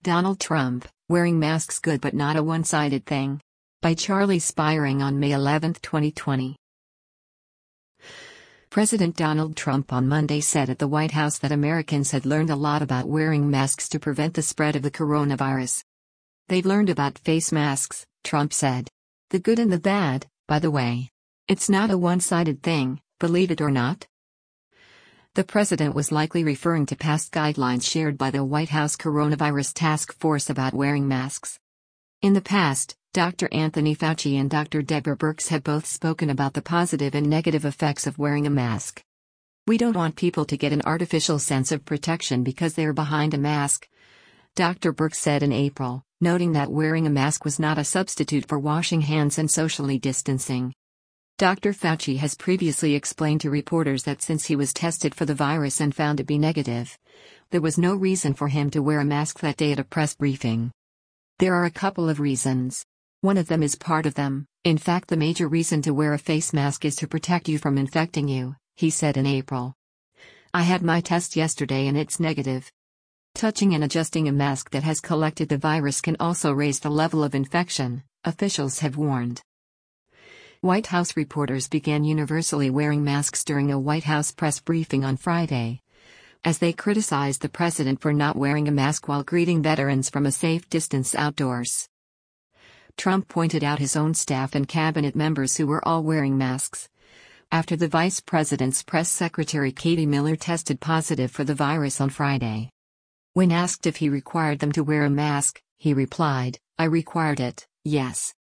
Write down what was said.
Donald Trump, Wearing Masks Good But Not a One-Sided Thing. By Charlie Spiring on May 11, 2020. President Donald Trump on Monday said at the White House that Americans had learned a lot about wearing masks to prevent the spread of the coronavirus. They've learned about face masks, Trump said. The good and the bad, by the way. It's not a one-sided thing, believe it or not. The president was likely referring to past guidelines shared by the White House Coronavirus Task Force about wearing masks. In the past, Dr. Anthony Fauci and Dr. Deborah Birx have both spoken about the positive and negative effects of wearing a mask. We don't want people to get an artificial sense of protection because they're behind a mask, Dr. Birx said in April, noting that wearing a mask was not a substitute for washing hands and socially distancing. Dr. Fauci has previously explained to reporters that since he was tested for the virus and found to be negative, there was no reason for him to wear a mask that day at a press briefing. There are a couple of reasons. One of them is part of them. In fact, the major reason to wear a face mask is to protect you from infecting you, he said in April. I had my test yesterday and it's negative. Touching and adjusting a mask that has collected the virus can also raise the level of infection, officials have warned. White House reporters began universally wearing masks during a White House press briefing on Friday, as they criticized the president for not wearing a mask while greeting veterans from a safe distance outdoors. Trump pointed out his own staff and cabinet members who were all wearing masks, after the vice president's press secretary Katie Miller tested positive for the virus on Friday. When asked if he required them to wear a mask, he replied, "I required it, yes.